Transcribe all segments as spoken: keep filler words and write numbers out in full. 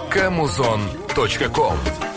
камузон точка ком.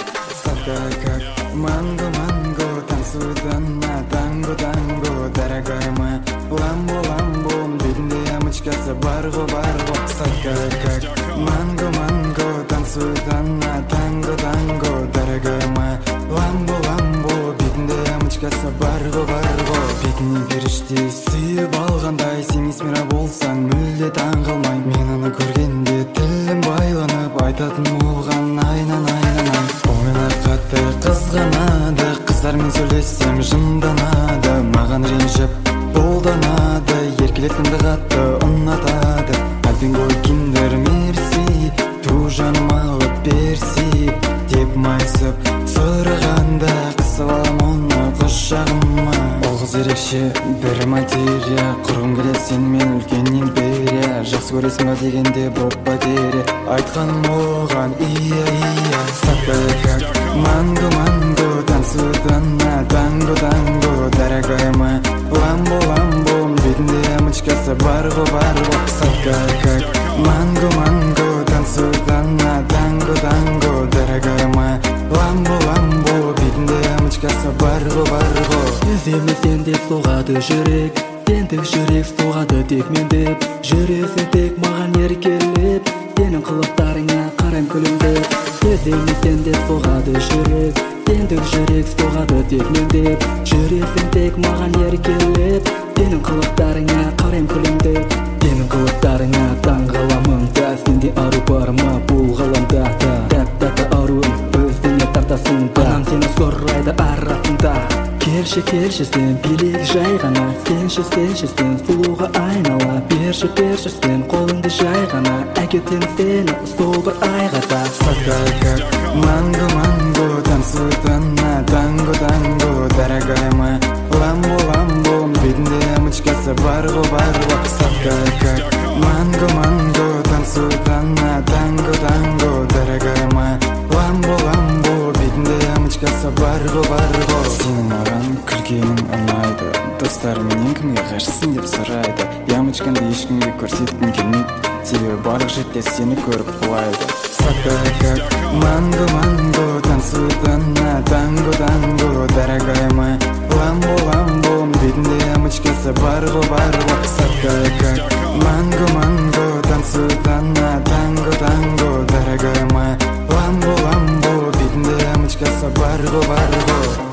Сладкая как манго, манго, танцует она, танго, танго, дорогая моя. Ламбо, ламбо, бедная ямочкасы бар-го, бар-го. Сладкая как манго, манго, танцует она, танго, танго, дорогая моя. Ламбо, ламбо, бедная ямочкасы бар-го, бар-го. Бетіне періште сүйіп алғандай, сен есмира болсаң мүлде таң қалмай. Мен оны көргенде тілім байланып, айтатын оған айнан айнан ай. Ойнар қатты қызғанады, қыздармен сөйлессем жынданады. Маған ренжіп қолданады, еркелеткенді қатты ұнатады. Альбинго киндер мерси, ту жаным алып берси деп майысып сұрағанда, қысып алам оны құшағыма. Ол қыз ерекше бір материя, құрғым келеді сенімен үлкен империя. Жақсы көресің ба дегенде боп потеря, айтқаным оған ия ия. Сладкая как манго, манго, танцует она, танго, танго, дорогая моя. Ламбо, ламбо, бедная ямочкасы бар-го, бар-го. Сладкая как манго, манго, танцует она, танго, танго, дорогая моя. Ламбо, ламбо, бедная ямочкасы бар-го, бар-го. Іздемесен деп соғады жүрек, тентік жүрек соғады тек мен деп. Жүресің тек маған еркелеп, сенің қылықтарыңа қарайм күлімдеп. Іздемесен деп соғады жүрек, тентік жүрек соғады тек мен деп. Жүресің тек маған еркелеп, сенің қылықтарыңа қарайм күлімдеп. Сенің қылықтарыңа таң қаламын да, сенде ару бар ма бұл ғаламда да. Тәп-тәтті аруын өзіңе тартасың да, анам сені сорайды арасында. Келші, келші сен билік жай ғана, сенші, сенші сен сұлуға айнала. Берші, берші сен қолыңды жай ғана, әкетем сені сол бір айғата. Сладкая как манго, манго, танцует она, танго, танго, дорогая моя. Ламбо, ламбо, бедная ямочкасы бар-го, бар-го. Сладкая как манго, манго, танцует она, танго, танго, дорогая моя. Ламбо, ламбо, бедная ямочкасы бар-го, бар-го. Сенің маған күлгенің ұнайды, достар менен кімге ғашықсың деп сұрайды. Ямочкаңды ешкімге көрсеткім келмейді, себебі барлық жерде сені көріп құлайды. Сладкая как манго, манго, танцует она, танго, танго, дорогая моя. Ламбо, ламбо, бедная ямочкасы бар-го, бар-го. Сладкая как манго, манго, танцует она, танго, танго, дорогая моя. Ламбо, ламбо, бедная ямочкасы бар-го, бар-го.